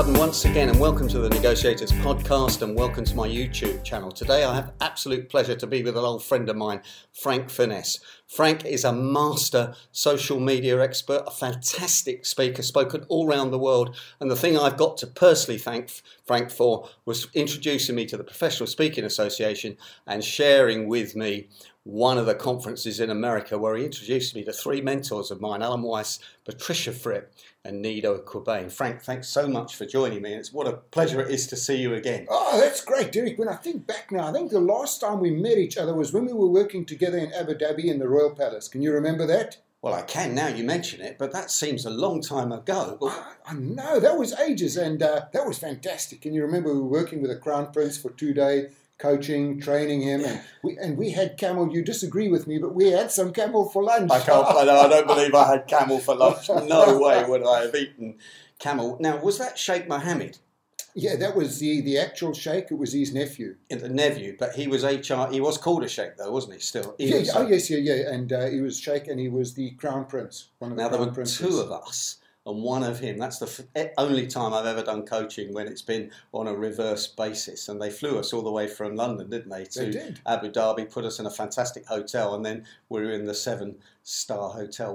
Garden once again, and welcome to the Negotiators Podcast, and welcome to my YouTube channel. Today I have absolute pleasure to be with an old friend of mine, Frank Furness. Frank is a master social media expert, a fantastic speaker, spoken all around the world, and the thing I've got to personally thank Frank for was introducing me to the Professional Speaking Association and sharing with me one of the conferences in America where he introduced me to three mentors of mine, Alan Weiss, Patricia Fripp and Nido Qubein. Frank, thanks so much for joining me. It's what a pleasure it is to see you again. Oh, that's great, Derek. When I think back now, I think the last time we met each other was when we were working together in Abu Dhabi in the Royal Palace. Can you remember that? Well, I can now you mention it, but that seems a long time ago. I know, that was ages, and that was fantastic. Can you remember we were working with the Crown Prince for 2 days, coaching, training him, and we had camel. You disagree with me, but we had some camel for lunch. I don't believe I had camel for lunch. No way would I have eaten camel. Now, was that Sheikh Mohammed? Yeah, that was the actual sheikh. It was his nephew. The nephew, but he was HR. He was called a sheikh, though, wasn't he? Still. Yes, and he was sheikh, and he was the Crown Prince. One of the now Crown there were Princes. two of us. And one of him. That's the only time I've ever done coaching when it's been on a reverse basis. And they flew us all the way from London, didn't they? They did. Abu Dhabi, put us in a fantastic hotel, and then we were in the seven-star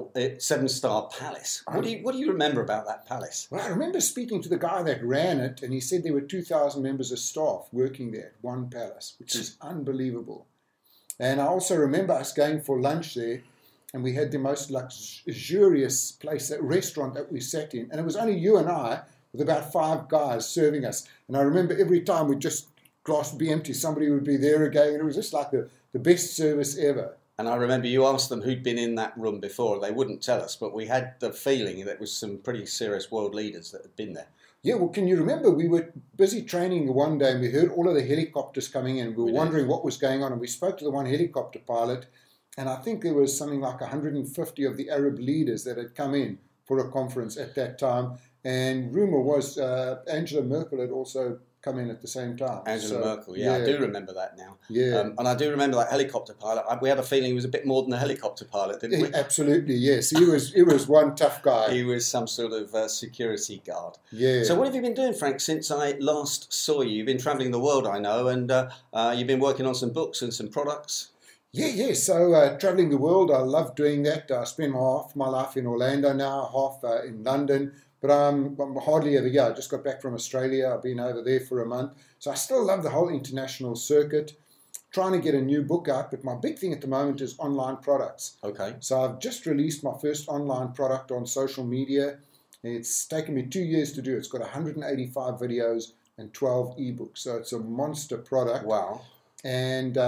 palace. What do you remember about that palace? Well, I remember speaking to the guy that ran it, and he said there were 2,000 members of staff working there at one palace, which is unbelievable. And I also remember us going for lunch there, and we had the most luxurious place, that restaurant that we sat in. And it was only you and I with about 5 guys serving us. And I remember every time we just glass would be empty, somebody would be there again. And it was just like the best service ever. And I remember you asked them who'd been in that room before. They wouldn't tell us, but we had the feeling that it was some pretty serious world leaders that had been there. Yeah, well, can you remember we were busy training one day and we heard all of the helicopters coming in. We were wondering what was going on. And we spoke to the one helicopter pilot. And I think there was something like 150 of the Arab leaders that had come in for a conference at that time. And rumour was Angela Merkel had also come in at the same time. Angela Merkel, yeah, I do remember that now. Yeah. And I do remember that helicopter pilot. We had a feeling he was a bit more than a helicopter pilot, didn't we? Absolutely, yes. He was one tough guy. He was some sort of security guard. Yeah. So what have you been doing, Frank, since I last saw you? You've been travelling the world, I know, and you've been working on some books and some products. Yeah. So travelling the world, I love doing that. I spend half my life in Orlando now, half in London. But I'm hardly ever here. I just got back from Australia. I've been over there for a month. So I still love the whole international circuit. Trying to get a new book out. But my big thing at the moment is online products. Okay. So I've just released my first online product on social media. It's taken me 2 years to do. It's got 185 videos and 12 ebooks. So it's a monster product. Wow. And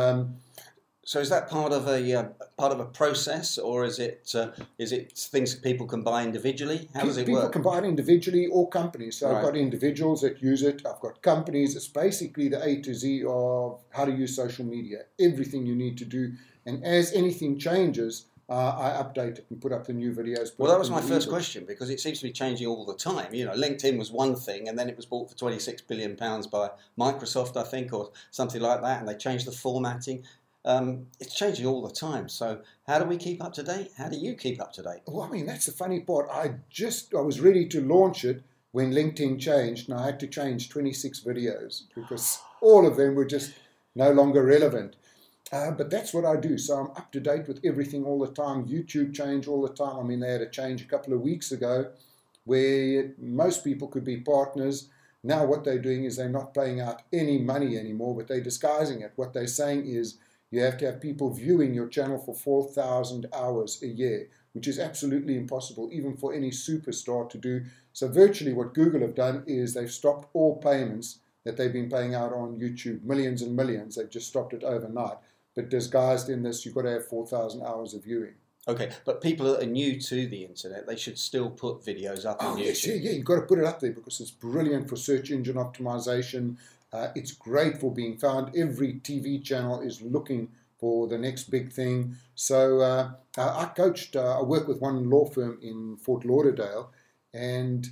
so is that part of a process, or is it things people can buy individually? How does it work? People can buy it individually or companies. So I've got individuals that use it. I've got companies. It's basically the A to Z of how to use social media, everything you need to do. And as anything changes, I update it and put up the new videos. Well, that was my first question, because it seems to be changing all the time. You know, LinkedIn was one thing, and then it was bought for £26 billion by Microsoft, I think, or something like that, and they changed the formatting. It's changing all the time. So how do we keep up to date? How do you keep up to date? Well, I mean, that's the funny part. I was ready to launch it when LinkedIn changed, and I had to change 26 videos because all of them were just no longer relevant. But that's what I do. So I'm up to date with everything all the time. YouTube changed all the time. I mean, they had a change a couple of weeks ago where most people could be partners. Now what they're doing is they're not paying out any money anymore, but they're disguising it. What they're saying is, you have to have people viewing your channel for 4,000 hours a year, which is absolutely impossible, even for any superstar to do. So virtually what Google have done is they've stopped all payments that they've been paying out on YouTube, millions and millions. They've just stopped it overnight. But disguised in this, you've got to have 4,000 hours of viewing. Okay, but people that are new to the internet, they should still put videos up on YouTube. Yes, yeah, you've got to put it up there because it's brilliant for search engine optimization. It's great for being found. Every TV channel is looking for the next big thing. So I work with one law firm in Fort Lauderdale, and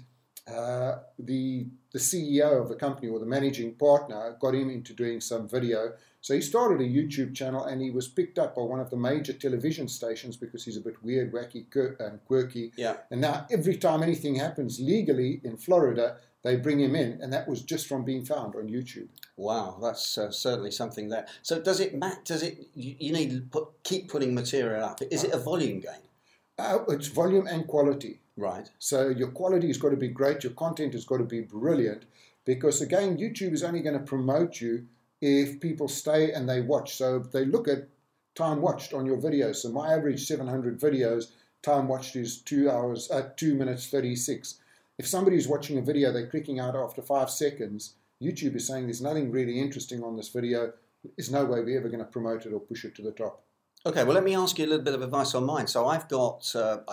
the CEO of the company, or the managing partner, got him into doing some video. So he started a YouTube channel, and he was picked up by one of the major television stations because he's a bit weird, wacky, and quirky. Yeah. And now every time anything happens legally in Florida, they bring him in, and that was just from being found on YouTube. Wow, that's certainly something there. So does it matter? You need to keep putting material up? Is it a volume game? It's volume and quality. Right. So your quality has got to be great. Your content has got to be brilliant, because again, YouTube is only going to promote you if people stay and they watch. So they look at time watched on your videos. So my average 700 videos, time watched is 2 minutes 36. If somebody's watching a video, they're clicking out after 5 seconds, YouTube is saying there's nothing really interesting on this video. There's no way we're ever going to promote it or push it to the top. Okay, well, let me ask you a little bit of advice on mine. So I've got,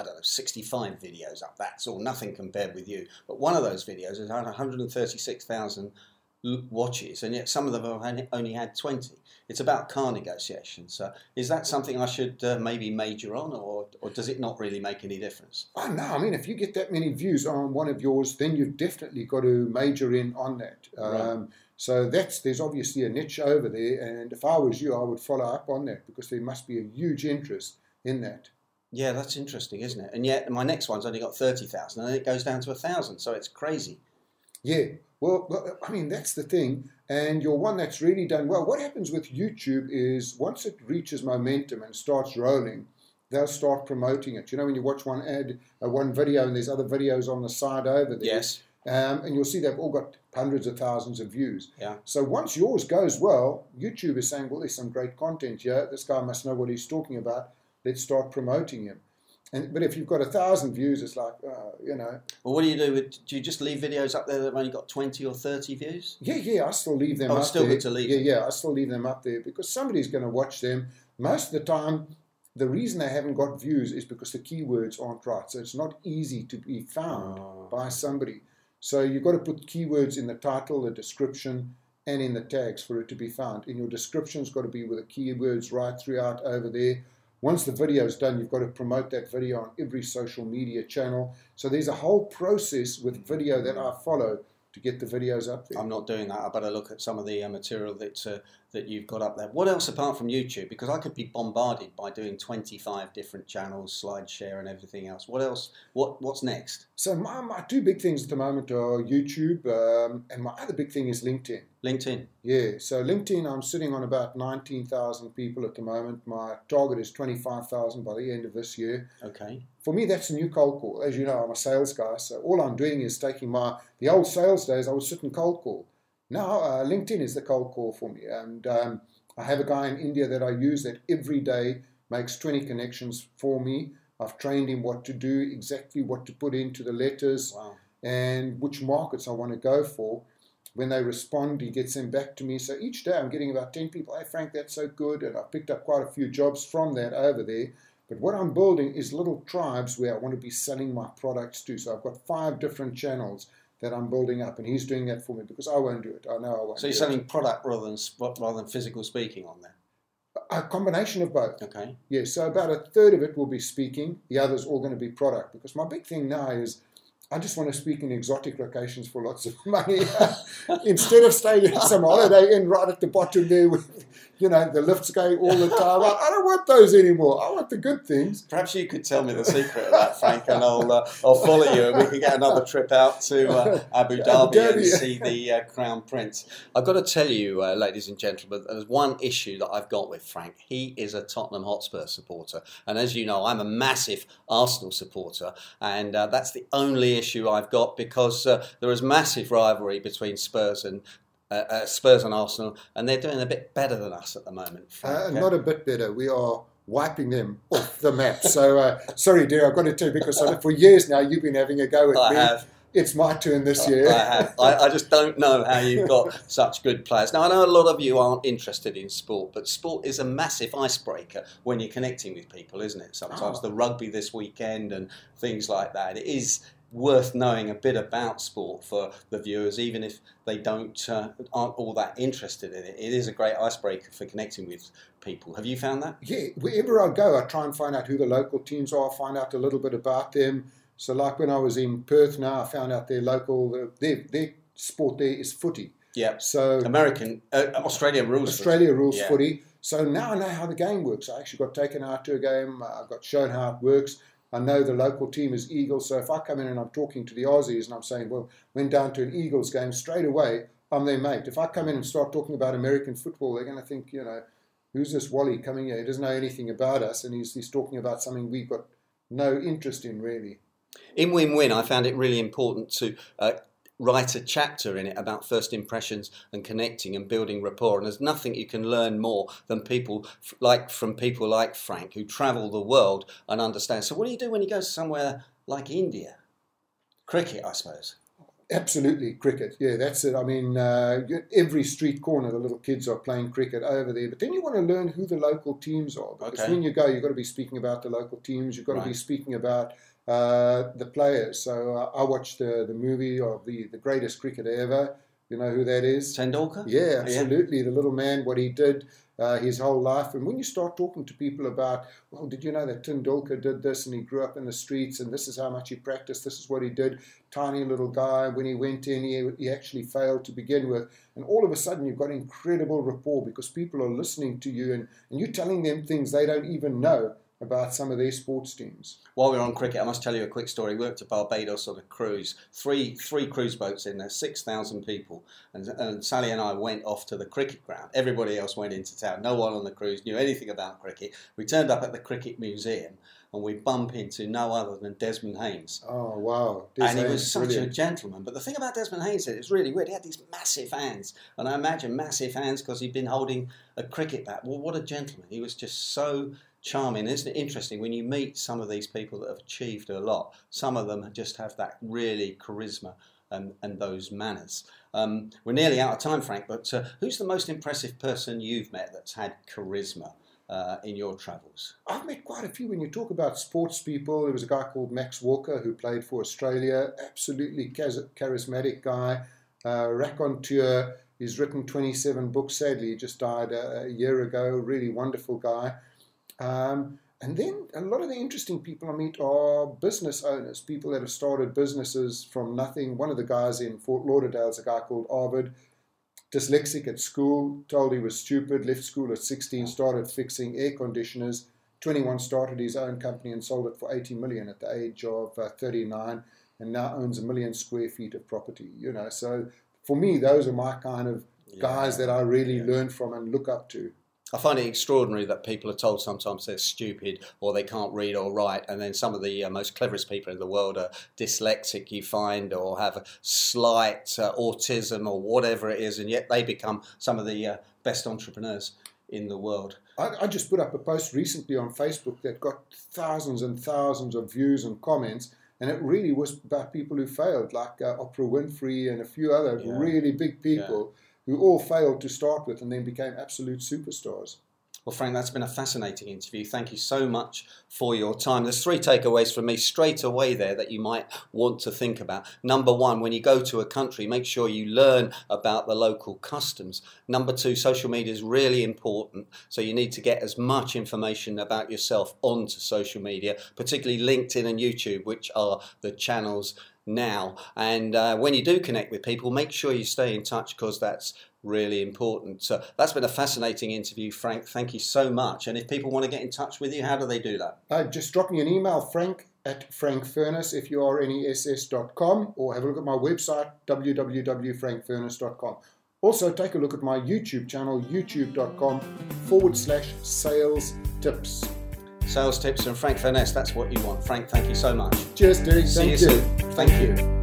65 videos up. That's all, nothing compared with you. But one of those videos has had 136,000 watches, and yet some of them have only had 20. It's about car negotiations. So is that something I should maybe major on, or does it not really make any difference? Oh, no, I mean, if you get that many views on one of yours, then you've definitely got to major in on that. Right. So there's obviously a niche over there, and if I was you, I would follow up on that, because there must be a huge interest in that. Yeah, that's interesting, isn't it? And yet my next one's only got 30,000, and then it goes down to 1,000, so it's crazy. Yeah, well, I mean, that's the thing. And your one that's really done well, what happens with YouTube is once it reaches momentum and starts rolling, they'll start promoting it. You know, when you watch one video, and there's other videos on the side over there. Yes. And you'll see they've all got hundreds of thousands of views. Yeah. So once yours goes well, YouTube is saying, well, there's some great content here. This guy must know what he's talking about. Let's start promoting him. But if you've got 1,000 views, it's like, you know. Well, what do you do? Do you just leave videos up there that have only got 20 or 30 views? Yeah, I still leave them up there. It's still good to leave. Yeah, I still leave them up there, because somebody's going to watch them. Most of the time, the reason they haven't got views is because the keywords aren't right. So it's not easy to be found by somebody. So you've got to put keywords in the title, the description, and in the tags for it to be found. And your description's got to be with the keywords right throughout over there. Once the video's done, you've got to promote that video on every social media channel. So there's a whole process with video that I follow to get the videos up there. I'm not doing that. I better look at some of the material that you've got up there. What else apart from YouTube? Because I could be bombarded by doing 25 different channels, SlideShare and everything else. What else? What's next? So my two big things at the moment are YouTube, and my other big thing is LinkedIn. LinkedIn? Yeah, so LinkedIn, I'm sitting on about 19,000 people at the moment. My target is 25,000 by the end of this year. Okay. For me, that's a new cold call. As you know, I'm a sales guy, so all I'm doing is taking the old sales days, I would sit and cold call. Now, LinkedIn is the cold call for me. And I have a guy in India that I use that every day makes 20 connections for me. I've trained him what to do, exactly what to put into the letters, and which markets I want to go for. When they respond, he gets them back to me. So each day I'm getting about 10 people, hey, Frank, that's so good. And I've picked up quite a few jobs from that over there. But what I'm building is little tribes where I want to be selling my products to. So I've got 5 different channels that I'm building up, and he's doing that for me, because I won't do it. I know I won't. So you're selling product rather than physical speaking on there? A combination of both. Okay. Yeah, so about a third of it will be speaking. The other's all going to be product, because my big thing now is I just want to speak in exotic locations for lots of money. Instead of staying at some holiday inn right at the bottom there with, you know, the lifts going all the time. I don't want those anymore. I want the good things. Perhaps you could tell me the secret of that, Frank, and I'll follow you, and we can get another trip out to Abu Dhabi and see the Crown Prince. I've got to tell you, ladies and gentlemen, there's one issue that I've got with Frank. He is a Tottenham Hotspur supporter, and as you know, I'm a massive Arsenal supporter, and that's the only issue I've got, because there is massive rivalry between Spurs and Arsenal, and they're doing a bit better than us at the moment. Not a bit better. We are wiping them off the map. So, sorry, dear, I've got to tell you, because for years now you've been having a go at me. I have. It's my turn this year. I have. I just don't know how you've got such good players. Now, I know a lot of you aren't interested in sport, but sport is a massive icebreaker when you're connecting with people, isn't it? Sometimes the rugby this weekend and things like that. It is worth knowing a bit about sport for the viewers, even if they aren't all that interested in it. It is a great icebreaker for connecting with people. Have you found that? Yeah, wherever I go, I try and find out who the local teams are, find out a little bit about them. So like when I was in Perth now, I found out their sport there is footy. Yeah. So Australia rules footy. So now I know how the game works. I actually got taken out to a game. I got shown how it works. I know the local team is Eagles. So if I come in and I'm talking to the Aussies and I'm saying, well, went down to an Eagles game, straight away, I'm their mate. If I come in and start talking about American football, they're going to think, who's this Wally coming here? He doesn't know anything about us, and he's talking about something we've got no interest in, really. In Win-Win, I found it really important to write a chapter in it about first impressions and connecting and building rapport. And there's nothing you can learn more than from people like Frank, who travel the world and understand. So what do you do when you go somewhere like India? Cricket, I suppose. Absolutely, cricket. Yeah, that's it. I mean, every street corner, the little kids are playing cricket over there. But then you want to learn who the local teams are. Because when you go, you've got to be speaking about the local teams. You've got to be speaking about the players. So I watched the movie of the greatest cricketer ever. You know who that is? Tendulkar? Yeah, absolutely. Yeah. The little man, what he did his whole life. And when you start talking to people about, well, did you know that Tendulkar did this and he grew up in the streets and this is how much he practiced, this is what he did. Tiny little guy, when he went in, he actually failed to begin with. And all of a sudden you've got incredible rapport because people are listening to you and you're telling them things they don't even know about some of their sports teams. While we're on cricket, I must tell you a quick story. We went to Barbados on a cruise, three cruise boats in there, 6,000 people. And Sally and I went off to the cricket ground. Everybody else went into town. No one on the cruise knew anything about cricket. We turned up at the Cricket Museum and we bump into no other than Desmond Haynes. Oh, wow. And he was such a gentleman. But the thing about Desmond Haynes is, it's really weird. He had these massive hands. And I imagine massive hands because he'd been holding a cricket bat. Well, what a gentleman. He was just so charming. Isn't it interesting when you meet some of these people that have achieved a lot? Some of them just have that really charisma and those manners. We're nearly out of time, Frank, but who's the most impressive person you've met that's had charisma in your travels? I've met quite a few. When you talk about sports people, there was a guy called Max Walker who played for Australia. Absolutely charismatic guy. Raconteur. He's written 27 books. Sadly, he just died a year ago. Really wonderful guy. And then a lot of the interesting people I meet are business owners, people that have started businesses from nothing. One of the guys in Fort Lauderdale is a guy called Arvid, dyslexic at school, told he was stupid, left school at 16, started fixing air conditioners. 21, started his own company and sold it for 80 million at the age of 39, and now owns 1 million square feet of property. So for me, those are my kind of guys that I really learn from and look up to. I find it extraordinary that people are told sometimes they're stupid or they can't read or write, and then some of the most cleverest people in the world are dyslexic, you find, or have a slight autism or whatever it is, and yet they become some of the best entrepreneurs in the world. I just put up a post recently on Facebook that got thousands and thousands of views and comments, and it really was about people who failed, like Oprah Winfrey and a few other really big people who all failed to start with and then became absolute superstars. Well, Frank, that's been a fascinating interview. Thank you so much for your time. There's 3 takeaways from me straight away there that you might want to think about. Number 1, when you go to a country, make sure you learn about the local customs. Number 2, social media is really important. So you need to get as much information about yourself onto social media, particularly LinkedIn and YouTube, which are the channels now. And when you do connect with people, make sure you stay in touch because that's really important. So that's been a fascinating interview, Frank. Thank you so much. And if people want to get in touch with you, how do they do that? Just drop me an email, frank@frankfurness, FURNESS.com, or have a look at my website, www.frankfurness.com. Also, take a look at my YouTube channel, youtube.com/sales tips. Sales tips and Frank Furness, that's what you want. Frank, thank you so much. Cheers, Derek. See you soon. Thank you.